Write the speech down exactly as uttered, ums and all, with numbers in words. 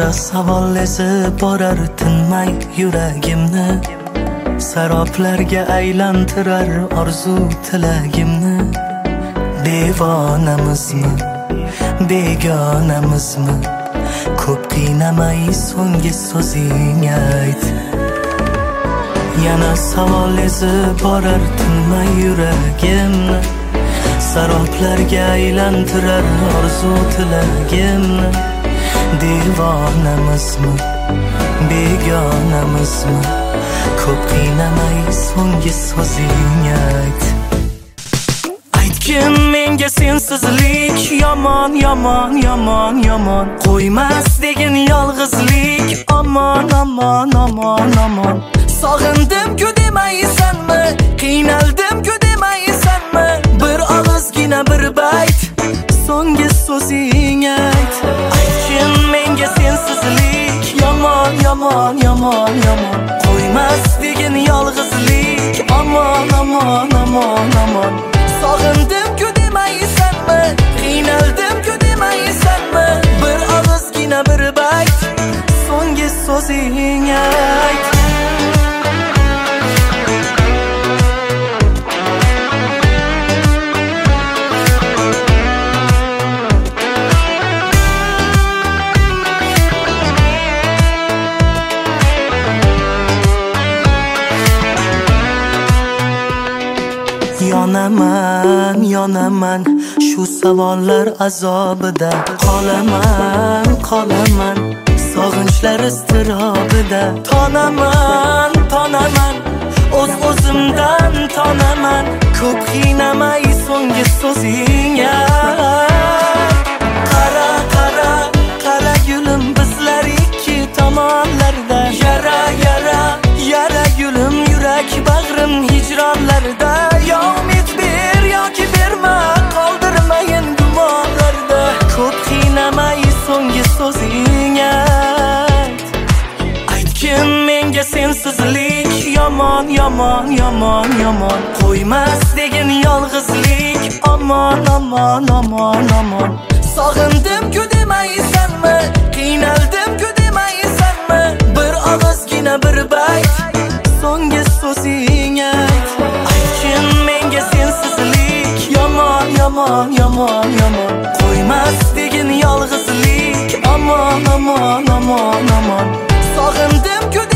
Qara savol ezib borar tinmay yuragimni, saroblarga aylantirar orzu tilagimni. Devonamizmi, begonamizmi? Ko'p qiynamay so'nggi so'zing ayt. Yana savol ezib borar tinmay yuragimni, saroblarga aylantirar orzu tilagimni. Devonamizmi, begonamizmi? Ko'p qiynamay so'nggi so'zing ayt. Aytgin menga sensizlik yomon, yomon, yomon, yomon. Qo'ymas degin yolg'izlik aman, aman, aman, aman. Sog'indim-ku demaysanmi, qiynaldim-ku demaysanmi? Bir og'izgina bir bayt so'nggi so'zing ayt. Aytgin menga sensizlik yomon, yomon, yomon, yomon. Qo'ymas degin yolg'izlik aman, aman, aman, aman. Sog'indim-ku demaysanmi, qiynaldim-ku demaysanmi? Bir og'izgina bir bayt so'nggi so'zing ayt. Yonaman, yonaman shu savollar azobida. Qolaman, qolaman sog'inchlar iztirobida. Tonaman, tonaman o'z o'zimdan tonaman. Ko'p qiynamay so'nggi so'zing ayt. Qara, qara, qara gulim bizlar ikki tomonlarda. Yara, yara, yara gulim yurak bag'rim hijronlarda. Ya umid ber yoki berma, qoldirmayin gumonlarda. Ko'p qiynamay so'nggi so'zing ayt. Aytgin menga sensizlik yomon, yomon, yomon, yomon. Qo'ymas degin yolg'izlik aman, aman, aman, aman. Sog'indim-ku demaysanmi, qiynaldim-ku demaysanmi? Bir og'izgina bir bayt so'nggi so'zing ayt. Aytgin menga sensizlik yomon, yomon, yomon, yomon. Qo'ymas degin yolg'izlik aman, aman, aman, aman. Sog'indim-ku